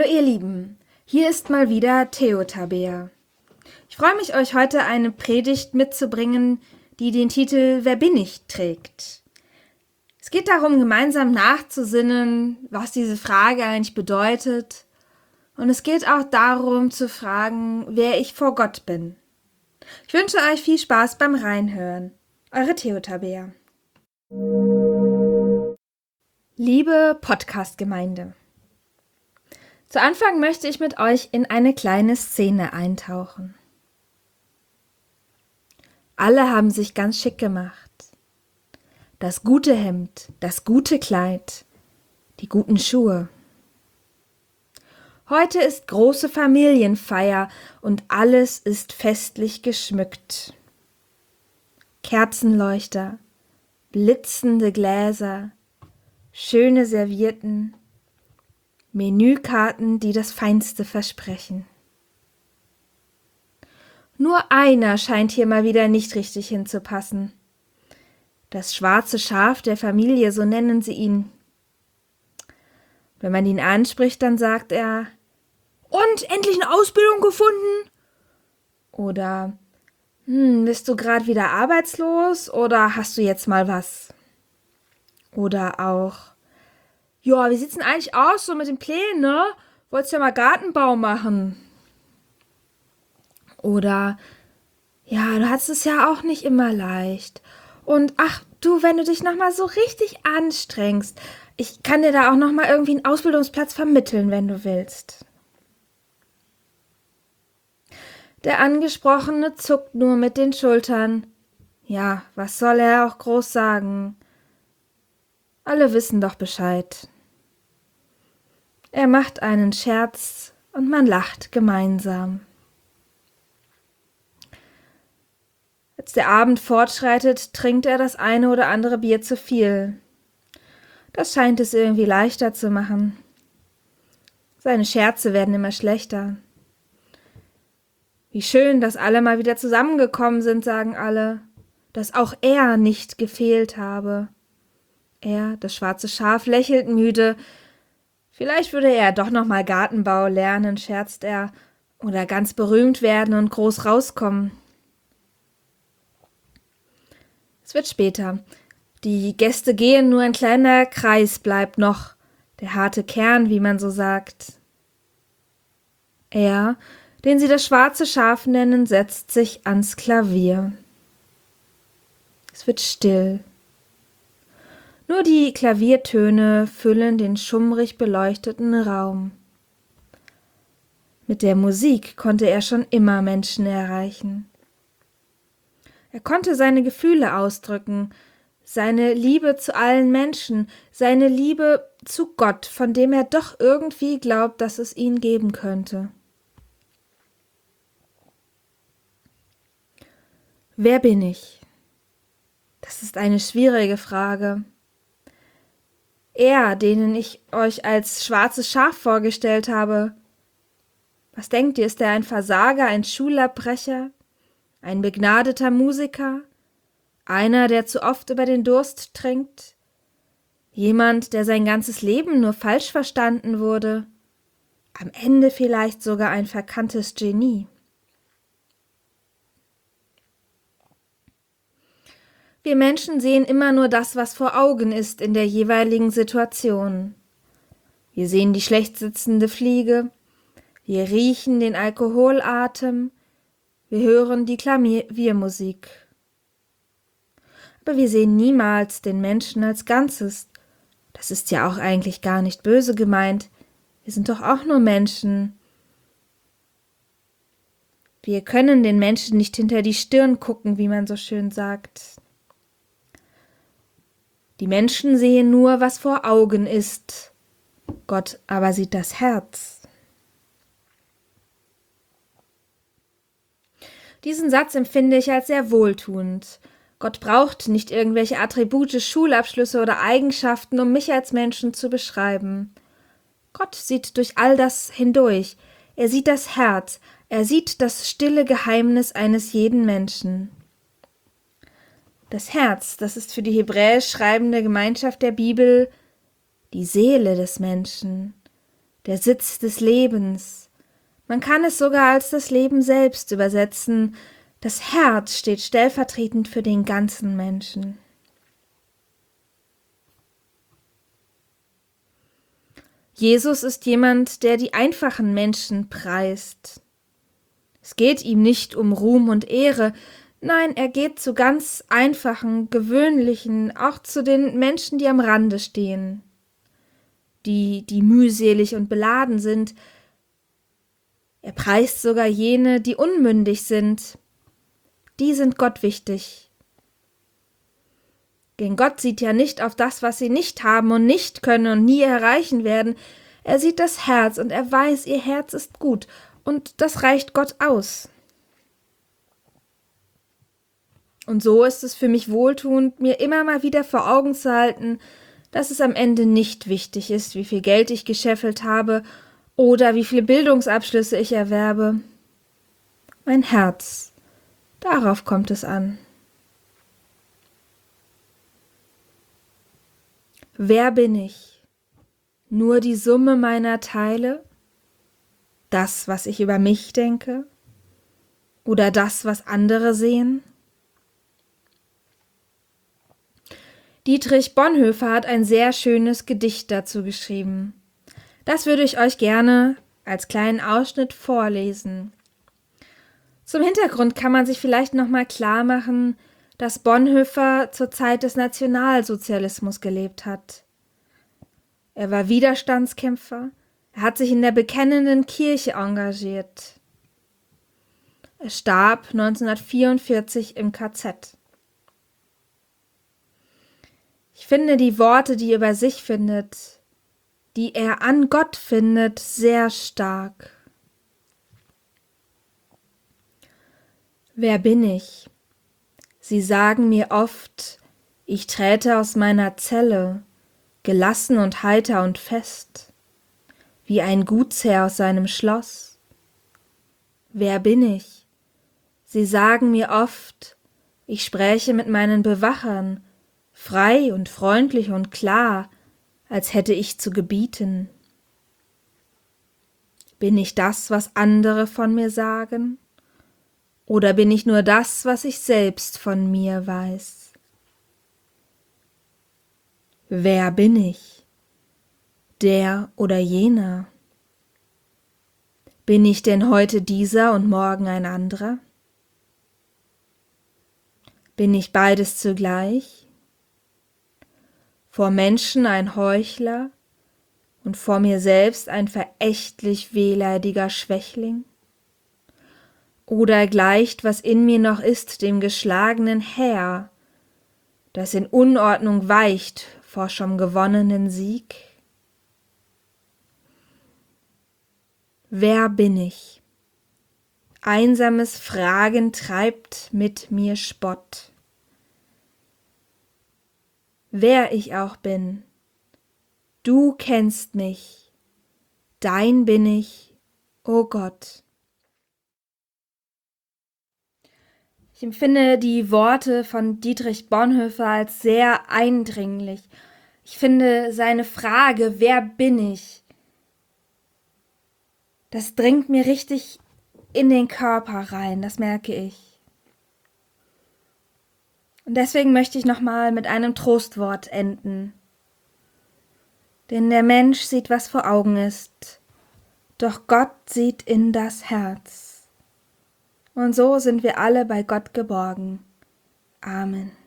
Hallo ihr Lieben, hier ist mal wieder Theo Tabea. Ich freue mich, euch heute eine Predigt mitzubringen, die den Titel Wer bin ich trägt. Es geht darum, gemeinsam nachzusinnen, was diese Frage eigentlich bedeutet. Und es geht auch darum zu fragen, wer ich vor Gott bin. Ich wünsche euch viel Spaß beim Reinhören. Eure Theo Tabea. Liebe Podcast-Gemeinde. Zu Anfang möchte ich mit euch in eine kleine Szene eintauchen. Alle haben sich ganz schick gemacht. Das gute Hemd, das gute Kleid, die guten Schuhe. Heute ist große Familienfeier und alles ist festlich geschmückt. Kerzenleuchter, blitzende Gläser, schöne Servietten, Menükarten, die das Feinste versprechen. Nur einer scheint hier mal wieder nicht richtig hinzupassen. Das schwarze Schaf der Familie, so nennen sie ihn. Wenn man ihn anspricht, dann sagt er: Und, endlich eine Ausbildung gefunden? Oder: Bist du gerade wieder arbeitslos oder hast du jetzt mal was? Oder auch: Ja, wie sieht's denn eigentlich aus so mit den Plänen, ne? Wolltest ja mal Gartenbau machen. Oder: Ja, du hattest es ja auch nicht immer leicht. Und ach du, wenn du dich nochmal so richtig anstrengst, ich kann dir da auch nochmal irgendwie einen Ausbildungsplatz vermitteln, wenn du willst. Der Angesprochene zuckt nur mit den Schultern. Ja, was soll er auch groß sagen? Alle wissen doch Bescheid. Er macht einen Scherz und man lacht gemeinsam. Als der Abend fortschreitet, trinkt er das eine oder andere Bier zu viel. Das scheint es irgendwie leichter zu machen. Seine Scherze werden immer schlechter. Wie schön, dass alle mal wieder zusammengekommen sind, sagen alle, dass auch er nicht gefehlt habe. Er, das schwarze Schaf, lächelt müde. Vielleicht würde er doch noch mal Gartenbau lernen, scherzt er, oder ganz berühmt werden und groß rauskommen. Es wird später. Die Gäste gehen, nur ein kleiner Kreis bleibt noch, der harte Kern, wie man so sagt. Er, den sie das schwarze Schaf nennen, setzt sich ans Klavier. Es wird still. Nur die Klaviertöne füllen den schummrig beleuchteten Raum. Mit der Musik konnte er schon immer Menschen erreichen. Er konnte seine Gefühle ausdrücken, seine Liebe zu allen Menschen, seine Liebe zu Gott, von dem er doch irgendwie glaubt, dass es ihn geben könnte. Wer bin ich? Das ist eine schwierige Frage. Er, denen ich euch als schwarzes Schaf vorgestellt habe. Was denkt ihr, ist er ein Versager, ein Schulabbrecher, ein begnadeter Musiker, einer, der zu oft über den Durst trinkt, jemand, der sein ganzes Leben nur falsch verstanden wurde, am Ende vielleicht sogar ein verkanntes Genie? Wir Menschen sehen immer nur das, was vor Augen ist in der jeweiligen Situation. Wir sehen die schlecht sitzende Fliege, wir riechen den Alkoholatem, wir hören die Klaviermusik. Aber wir sehen niemals den Menschen als Ganzes. Das ist ja auch eigentlich gar nicht böse gemeint. Wir sind doch auch nur Menschen. Wir können den Menschen nicht hinter die Stirn gucken, wie man so schön sagt. Die Menschen sehen nur, was vor Augen ist. Gott aber sieht das Herz. Diesen Satz empfinde ich als sehr wohltuend. Gott braucht nicht irgendwelche Attribute, Schulabschlüsse oder Eigenschaften, um mich als Menschen zu beschreiben. Gott sieht durch all das hindurch. Er sieht das Herz. Er sieht das stille Geheimnis eines jeden Menschen. Das Herz, das ist für die hebräisch schreibende Gemeinschaft der Bibel die Seele des Menschen, der Sitz des Lebens. Man kann es sogar als das Leben selbst übersetzen. Das Herz steht stellvertretend für den ganzen Menschen. Jesus ist jemand, der die einfachen Menschen preist. Es geht ihm nicht um Ruhm und Ehre, nein, er geht zu ganz einfachen, gewöhnlichen, auch zu den Menschen, die am Rande stehen, die mühselig und beladen sind. Er preist sogar jene, die unmündig sind. Die sind Gott wichtig. Denn Gott sieht ja nicht auf das, was sie nicht haben und nicht können und nie erreichen werden. Er sieht das Herz und er weiß, ihr Herz ist gut und das reicht Gott aus. Und so ist es für mich wohltuend, mir immer mal wieder vor Augen zu halten, dass es am Ende nicht wichtig ist, wie viel Geld ich gescheffelt habe oder wie viele Bildungsabschlüsse ich erwerbe. Mein Herz, darauf kommt es an. Wer bin ich? Nur die Summe meiner Teile? Das, was ich über mich denke? Oder das, was andere sehen? Dietrich Bonhoeffer hat ein sehr schönes Gedicht dazu geschrieben. Das würde ich euch gerne als kleinen Ausschnitt vorlesen. Zum Hintergrund kann man sich vielleicht nochmal klar machen, dass Bonhoeffer zur Zeit des Nationalsozialismus gelebt hat. Er war Widerstandskämpfer, er hat sich in der bekennenden Kirche engagiert. Er starb 1944 im KZ. Ich finde die Worte, die er über sich findet, die er an Gott findet, sehr stark. Wer bin ich? Sie sagen mir oft, ich träte aus meiner Zelle, gelassen und heiter und fest, wie ein Gutsherr aus seinem Schloss. Wer bin ich? Sie sagen mir oft, ich spräche mit meinen Bewachern, frei und freundlich und klar, als hätte ich zu gebieten. Bin ich das, was andere von mir sagen? Oder bin ich nur das, was ich selbst von mir weiß? Wer bin ich? Der oder jener? Bin ich denn heute dieser und morgen ein anderer? Bin ich beides zugleich? Vor Menschen ein Heuchler und vor mir selbst ein verächtlich wehleidiger Schwächling? Oder gleicht, was in mir noch ist, dem geschlagenen Heer, das in Unordnung weicht vor schon gewonnenen Sieg? Wer bin ich? Einsames Fragen treibt mit mir Spott. Wer ich auch bin, du kennst mich, dein bin ich, o Gott. Ich empfinde die Worte von Dietrich Bonhoeffer als sehr eindringlich. Ich finde seine Frage, wer bin ich? Das dringt mir richtig in den Körper rein, das merke ich. Und deswegen möchte ich nochmal mit einem Trostwort enden. Denn der Mensch sieht, was vor Augen ist, doch Gott sieht in das Herz. Und so sind wir alle bei Gott geborgen. Amen.